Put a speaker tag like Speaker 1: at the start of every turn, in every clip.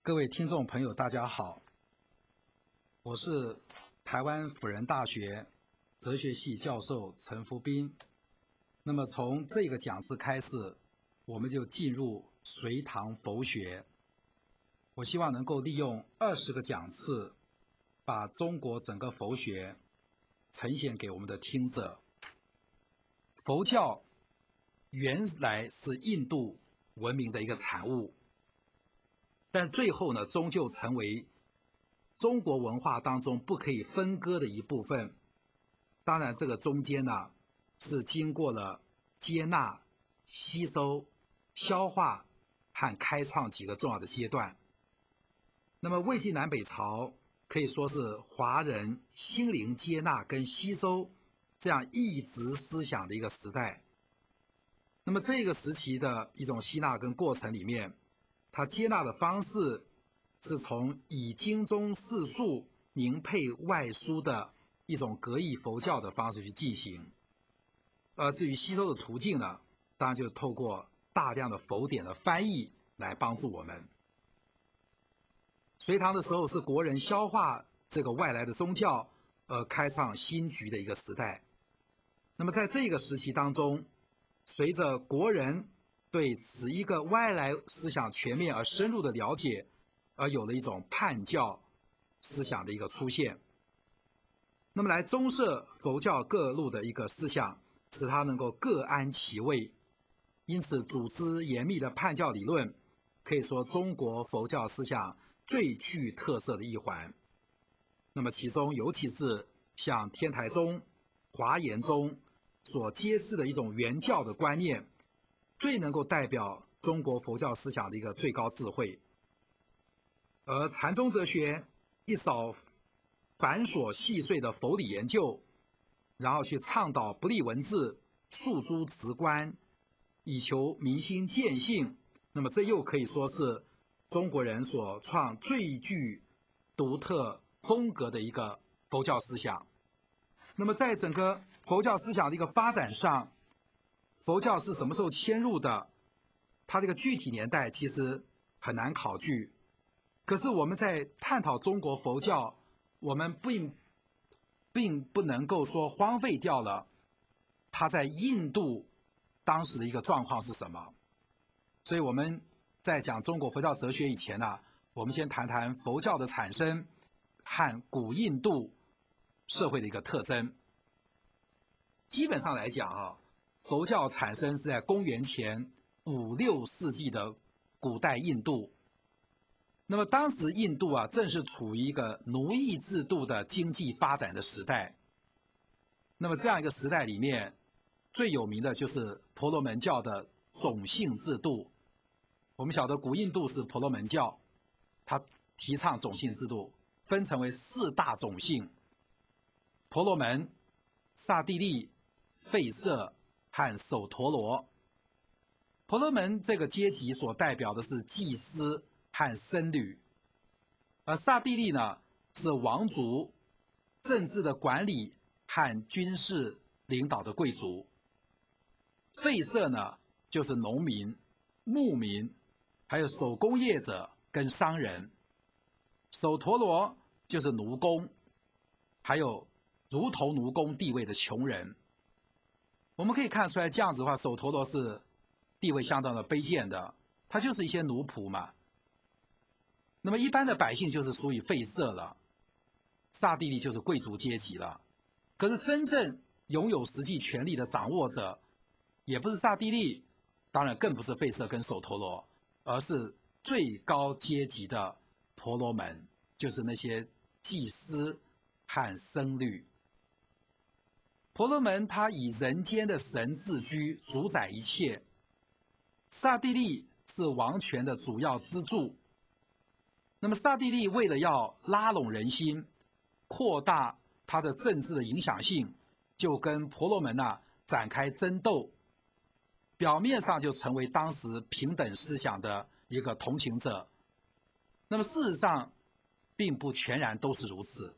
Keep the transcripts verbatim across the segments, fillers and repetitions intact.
Speaker 1: 各位听众朋友，大家好，我是台湾辅仁大学哲学系教授陈福斌。那么从这个讲次开始，我们就进入隋唐佛学。我希望能够利用二十个讲次，把中国整个佛学呈现给我们的听者。佛教原来是印度文明的一个产物，但最后呢，终究成为中国文化当中不可以分割的一部分。当然，这个中间呢，是经过了接纳、吸收、消化和开创几个重要的阶段。那么，魏晋南北朝可以说是华人心灵接纳跟吸收这样异质思想的一个时代。那么，这个时期的一种吸纳跟过程里面，他接纳的方式是从以经中释述凝配外书的一种格义佛教的方式去进行，而至于吸收的途径呢，当然就是透过大量的佛典的翻译来帮助我们。隋唐的时候是国人消化这个外来的宗教而开创新局的一个时代。那么在这个时期当中，随着国人对此一个外来思想全面而深入的了解，而有了一种叛教思想的一个出现。那么来综摄佛教各路的一个思想，使它能够各安其位。因此，组织严密的叛教理论，可以说中国佛教思想最具特色的一环。那么其中，尤其是像天台宗、华严宗所揭示的一种原教的观念，最能够代表中国佛教思想的一个最高智慧。而禅宗哲学一扫繁琐细碎的佛理研究，然后去倡导不立文字、诉诸直观，以求民心见性。那么这又可以说是中国人所创最具独特风格的一个佛教思想。那么在整个佛教思想的一个发展上，佛教是什么时候迁入的？它这个具体年代其实很难考据。可是我们在探讨中国佛教，我们并并不能够说荒废掉了它在印度当时的一个状况是什么。所以我们在讲中国佛教哲学以前呢，我们先谈谈佛教的产生和古印度社会的一个特征。基本上来讲啊，佛教产生是在公元前五六世纪的古代印度。那么当时印度啊，正是处于一个奴役制度的经济发展的时代。那么这样一个时代里面，最有名的就是婆罗门教的种姓制度。我们晓得古印度是婆罗门教，它提倡种姓制度，分成为四大种姓：婆罗门、刹帝利、吠舍和首陀罗。婆罗门这个阶级所代表的是祭司和僧侣，而刹帝利呢是王族、政治的管理和军事领导的贵族。吠舍呢就是农民、牧民，还有手工业者跟商人。首陀罗就是奴工，还有如头奴工地位的穷人。我们可以看出来，这样子的话，首陀罗是地位相当的卑贱的，他就是一些奴仆嘛。那么一般的百姓就是属于吠舍了，刹帝利就是贵族阶级了。可是真正拥有实际权力的掌握者，也不是刹帝利，当然更不是吠舍跟首陀罗，而是最高阶级的婆罗门，就是那些祭司和僧侣。婆罗门他以人间的神自居，主宰一切。刹帝利是王权的主要支柱。那么刹帝利为了要拉拢人心，扩大他的政治的影响性，就跟婆罗门啊展开争斗，表面上就成为当时平等思想的一个同情者。那么事实上并不全然都是如此。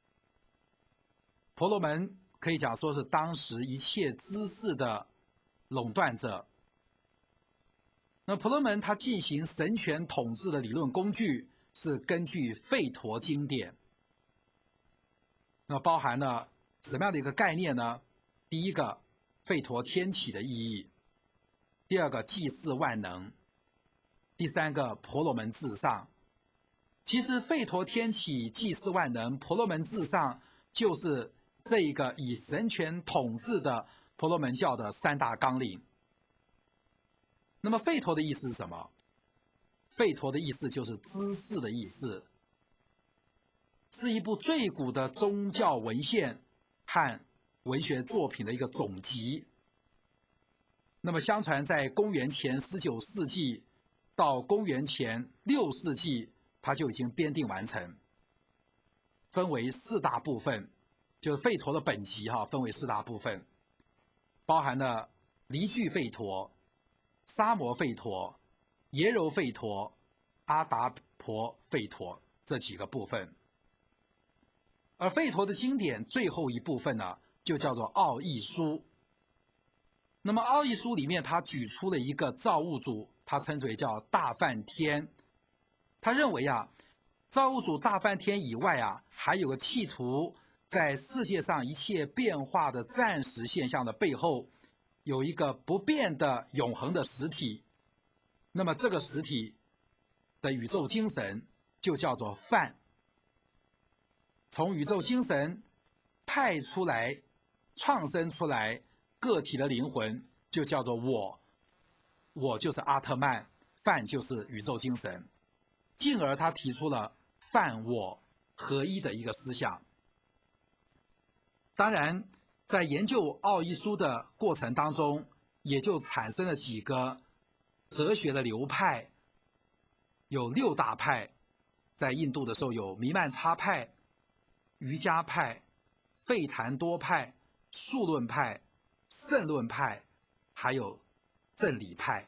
Speaker 1: 婆罗门可以讲说是当时一切知识的垄断者。那婆罗门他进行神权统治的理论工具， 是根据吠陀经典，那包含了什么样的一个概念呢？第一个，吠陀天启的意义；第二个，祭祀万能；第三个，婆罗门至上。其实吠陀天启、祭祀万能、婆罗门至上，就是这一个以神权统治的婆罗门教的三大纲领。那么吠陀的意思是什么？吠陀的意思就是知识的意思，是一部最古的宗教文献和文学作品的一个总集。那么相传在公元前十九世纪到公元前六世纪，它就已经编订完成，分为四大部分，就是吠陀的本集哈，分为四大部分，包含了离句吠陀、沙摩吠陀、耶柔吠陀、阿达婆吠陀这几个部分。而吠陀的经典最后一部分呢，就叫做奥义书。那么奥义书里面，他举出了一个造物主，他称之为叫大梵天。他认为啊，造物主大梵天以外啊，还有个企图在世界上一切变化的暂时现象的背后，有一个不变的永恒的实体。那么这个实体的宇宙精神就叫做梵。从宇宙精神派出来、创生出来个体的灵魂，就叫做我。我就是阿特曼，梵就是宇宙精神。进而他提出了梵我合一的一个思想。当然，在研究奥义书的过程当中，也就产生了几个哲学的流派，有六大派。在印度的时候有弥曼叉派、瑜伽派、吠檀多派、数论派、胜论派，还有正理派。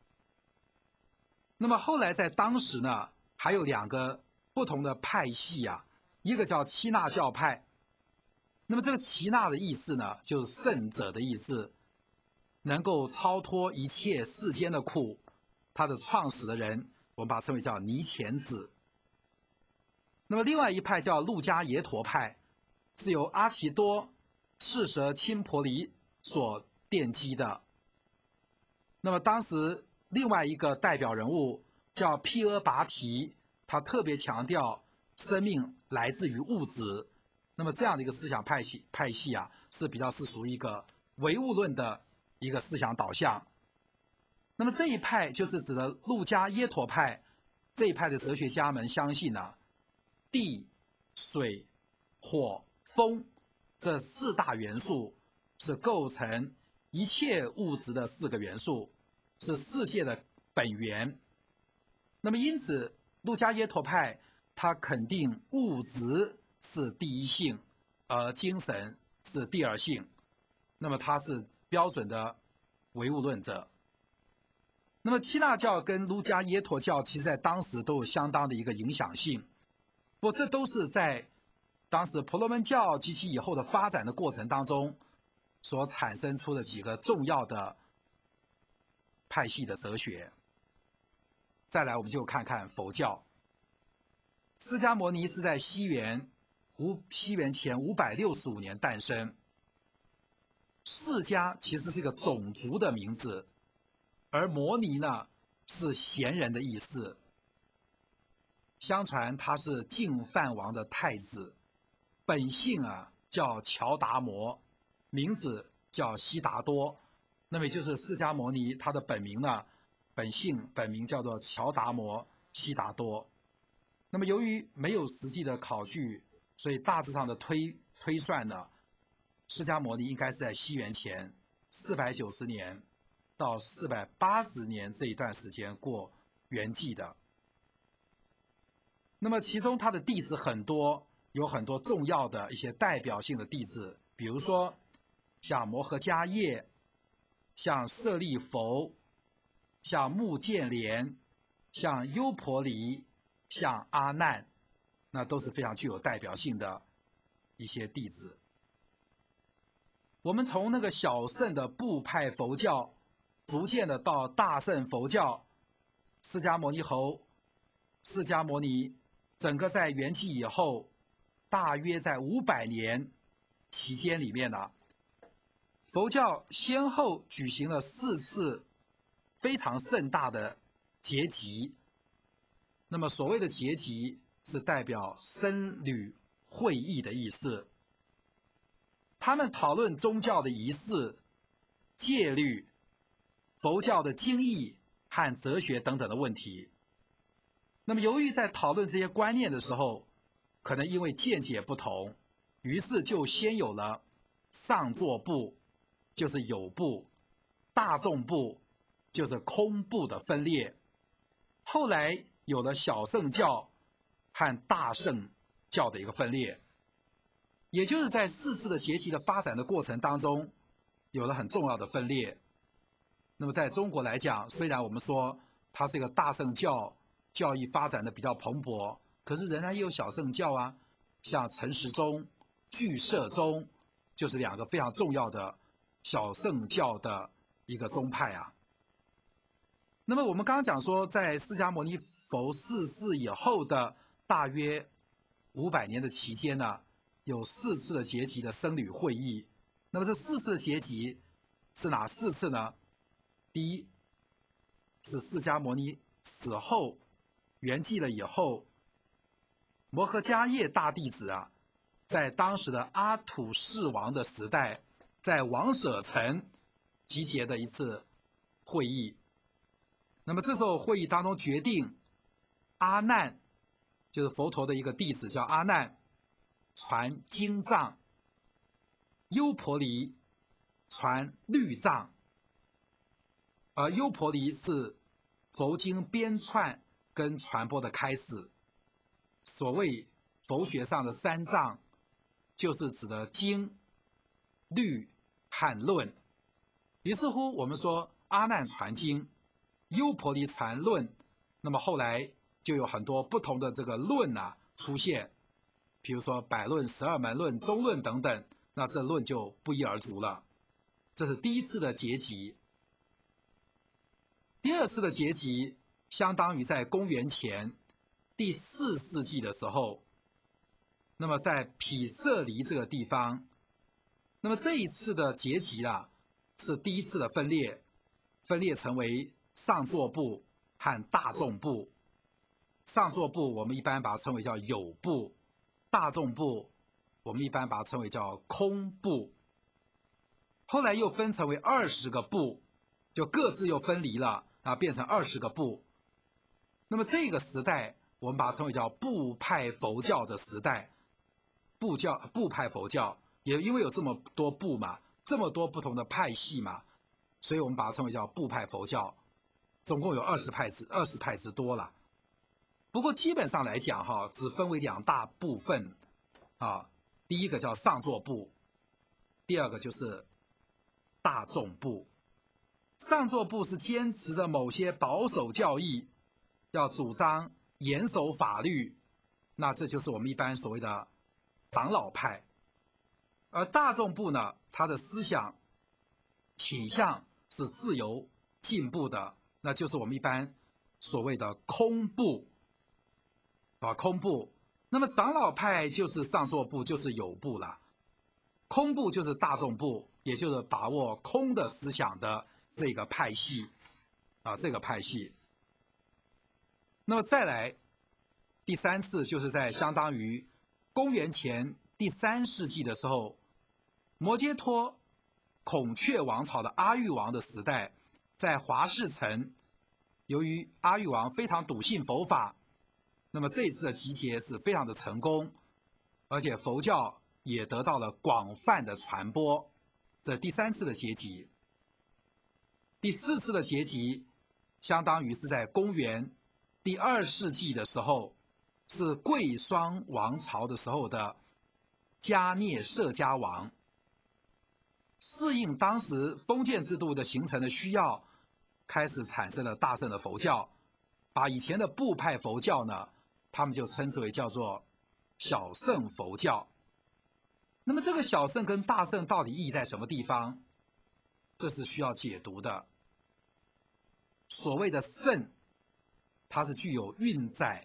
Speaker 1: 那么后来在当时呢，还有两个不同的派系啊，一个叫耆那教派。那么这个耆那的意思呢，就是圣者的意思，能够超脱一切世间的苦。他的创始的人，我们把它称为叫尼乾子。那么另外一派叫路迦耶陀派，是由阿奇多、赤蛇青婆离所奠基的。那么当时另外一个代表人物叫毗阿拔提，他特别强调生命来自于物质。那么这样的一个思想派系派系啊，是比较是属于一个唯物论的一个思想导向。那么这一派就是指的路迦耶陀派。这一派的哲学家们相信呢、啊，地、水、火、风这四大元素是构成一切物质的四个元素，是世界的本源。那么因此，路迦耶陀派他肯定物质是第一性，而精神是第二性。那么他是标准的唯物论者。那么耆那教跟路迦耶陀教其实在当时都有相当的一个影响性。不过这都是在当时婆罗门教及其以后的发展的过程当中所产生出的几个重要的派系的哲学。再来我们就看看佛教。释迦牟尼是在西元五西元前五百六十五年诞生。释迦其实是一个种族的名字，而摩尼呢是贤人的意思。相传他是净饭王的太子，本姓啊叫乔达摩，名字叫悉达多。那么也就是释迦牟尼他的本名呢，本姓本名叫做乔达摩悉达多。那么由于没有实际的考据，所以大致上的推推算呢，释迦牟尼应该是在西元前四百九十年到四百八十年这一段时间过圆寂的。那么其中他的弟子很多，有很多重要的一些代表性的弟子，比如说像摩诃迦叶、像舍利弗、像目犍连、像优婆离、像阿难，那都是非常具有代表性的一些弟子。我们从那个小乘的部派佛教，逐渐的到大乘佛教，释迦牟尼佛释迦牟尼整个在圆寂以后，大约在五百年期间里面呢，佛教先后举行了四次非常盛大的结集。那么所谓的结集是代表僧侣会议的意思，他们讨论宗教的仪式、戒律、佛教的经义和哲学等等的问题。那么由于在讨论这些观念的时候，可能因为见解不同，于是就先有了上座部，就是有部，大众部，就是空部的分裂。后来有了小乘教和大乘教的一个分裂，也就是在四次的结集的发展的过程当中，有了很重要的分裂。那么在中国来讲，虽然我们说它是一个大乘教，教义发展的比较蓬勃，可是仍然也有小乘教啊，像陈时中、俱舍宗，就是两个非常重要的小乘教的一个宗派啊。那么我们刚刚讲说，在释迦牟尼佛逝世以后的大约五百年的期间呢，有四次的结集的僧侣会议。那么这四次的结集是哪四次呢？第一是释迦牟尼死后圆寂了以后，摩诃迦叶大弟子啊，在当时的阿土世王的时代，在王舍城集结的一次会议。那么这时候会议当中决定，阿难就是佛陀的一个弟子叫阿难传经藏，优婆离传律藏。而优婆离是佛经编撰跟传播的开始。所谓佛学上的三藏，就是指的经、律和论。于是乎，我们说阿难传经，优婆离传论，那么后来就有很多不同的这个论啊出现，比如说百论、十二门论、中论等等，那这论就不一而足了。这是第一次的结集。第二次的结集相当于在公元前第四世纪的时候，那么在毗舍离这个地方，那么这一次的结集啊，是第一次的分裂，分裂成为上座部和大众部。上座部我们一般把它称为叫有部，大众部我们一般把它称为叫空部。后来又分成为二十个部，就各自又分离了啊，变成二十个部。那么这个时代我们把它称为叫部派佛教的时代。部教部派佛教也因为有这么多部嘛，这么多不同的派系嘛，所以我们把它称为叫部派佛教。总共有二十派之二十派之多了。不过基本上来讲哈，只分为两大部分啊，第一个叫上座部，第二个就是大众部。上座部是坚持着某些保守教义，要主张严守法律，那这就是我们一般所谓的长老派。而大众部呢，他的思想倾向是自由进步的，那就是我们一般所谓的空部啊，空部。那么长老派就是上座部，就是有部了。空部就是大众部，也就是把握空的思想的这个派系啊，这个派系。那么再来第三次，就是在相当于公元前第三世纪的时候，摩揭陀孔雀王朝的阿育王的时代，在华氏城，由于阿育王非常笃信佛法，那么这一次的集结是非常的成功，而且佛教也得到了广泛的传播。这第三次的结集。第四次的结集相当于是在公元第二世纪的时候，是贵霜王朝的时候的迦聂舍迦王，适应当时封建制度的形成的需要，开始产生了大乘的佛教，把以前的部派佛教呢，他们就称之为叫做小乘佛教。那么这个小乘跟大乘到底意义在什么地方？这是需要解读的。所谓的乘，它是具有运载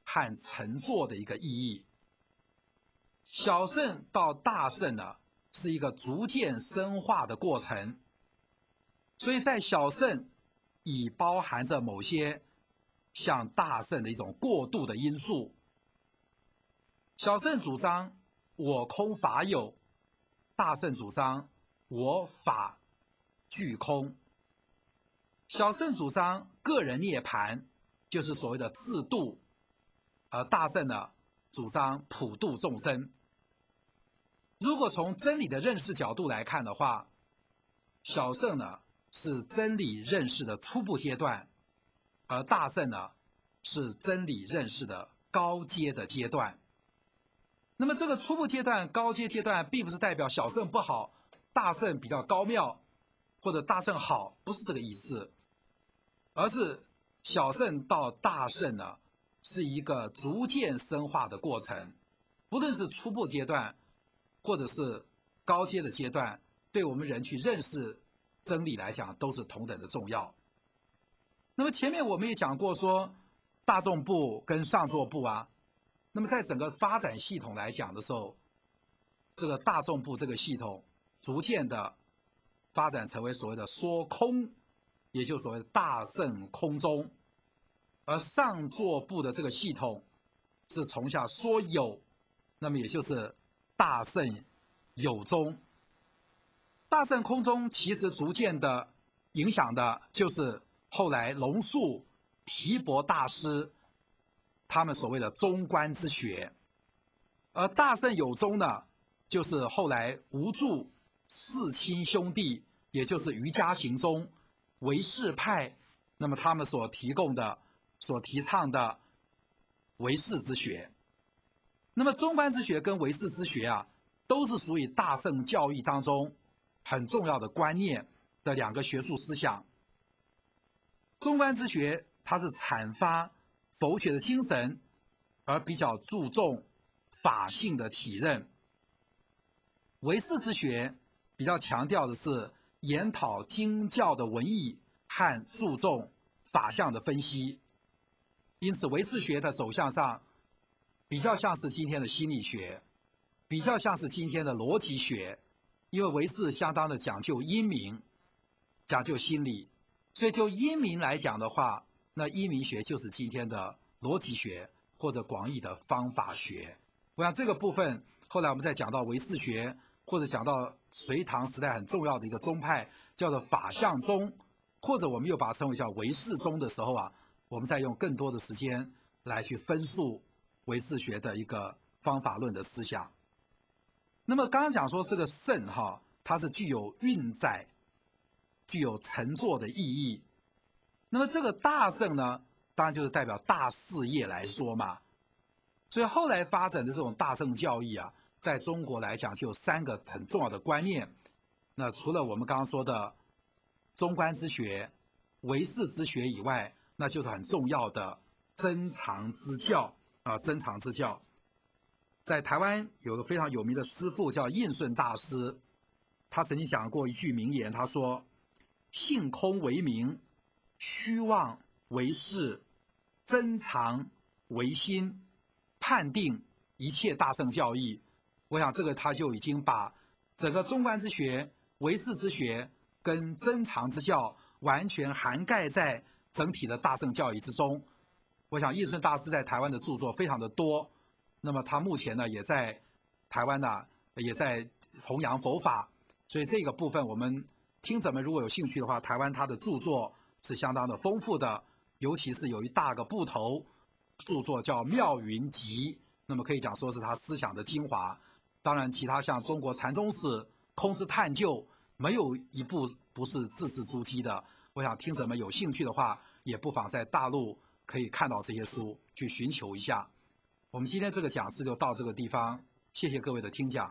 Speaker 1: 和乘坐的一个意义。小乘到大乘呢，是一个逐渐深化的过程，所以在小乘已包含着某些向大乘的一种过渡的因素。小乘主张我空法有，大乘主张我法俱空。小乘主张个人涅槃，就是所谓的自度，而大乘呢主张普度众生。如果从真理的认识角度来看的话，小乘呢是真理认识的初步阶段，而大乘呢是真理认识的高阶的阶段。那么这个初步阶段、高阶阶段，并不是代表小乘不好，大乘比较高妙，或者大乘好，不是这个意思，而是小乘到大乘呢，是一个逐渐深化的过程。不论是初步阶段，或者是高阶的阶段，对我们人去认识真理来讲，都是同等的重要。那么前面我们也讲过说，大众部跟上座部啊，那么在整个发展系统来讲的时候，这个大众部这个系统逐渐的发展成为所谓的说空，也就是所谓的大乘空中，而上座部的这个系统是从下说有，那么也就是大乘有中。大乘空中其实逐渐的影响的就是后来龙树、提婆大师他们所谓的中观之学，而大乘有中呢，就是后来无著四亲兄弟，也就是瑜伽行中唯识派，那么他们所提供的、所提倡的唯识之学。那么中观之学跟唯识之学啊，都是属于大乘教义当中很重要的观念的两个学术思想。中观之学它是阐发佛学的精神，而比较注重法性的体认。唯识之学比较强调的是研讨经教的文义和注重法相的分析。因此唯识学的走向上比较像是今天的心理学，比较像是今天的逻辑学，因为唯识相当的讲究因明，讲究心理，所以就因明来讲的话，那因明学就是今天的逻辑学或者广义的方法学。我想这个部分后来我们再讲到唯识学，或者讲到隋唐时代很重要的一个宗派叫做法相宗，或者我们又把它称为叫唯识宗的时候啊，我们再用更多的时间来去分述唯识学的一个方法论的思想。那么刚刚讲说这个乘哈，它是具有运载、具有乘坐的意义。那么这个大乘呢，当然就是代表大事业来说嘛。所以后来发展的这种大乘教义啊，在中国来讲就有三个很重要的观念。那除了我们刚刚说的中观之学、唯识之学以外，那就是很重要的增长之教啊，增长之教。在台湾有个非常有名的师父叫印顺大师，他曾经讲过一句名言，他说：性空为名，虚妄为事，增长为心，判定一切大乘教义。我想这个他就已经把整个中观之学、唯识之学跟增长之教完全涵盖在整体的大乘教义之中。我想印顺大师在台湾的著作非常的多，那么他目前呢也在台湾呢也在弘扬佛法，所以这个部分我们听者们如果有兴趣的话，台湾他的著作是相当的丰富的，尤其是有一大个部头著作叫《妙云集》，那么可以讲说是他思想的精华。当然其他像中国禅宗史、空师探究，没有一部不是字字珠玑的。我想听者们有兴趣的话，也不妨在大陆可以看到这些书，去寻求一下。我们今天这个讲师就到这个地方，谢谢各位的听讲。